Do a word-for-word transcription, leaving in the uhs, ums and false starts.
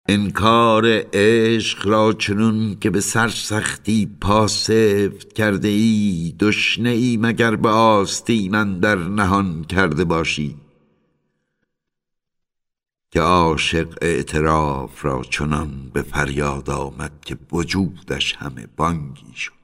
انکار عشق را چنون که به سرسختی پاسفت کرده ای، دشنه ای مگر به آستین اندر نهان کرده باشی. که عاشق اعتراف را چنان به فریاد آمد که وجودش همه بانگی شد.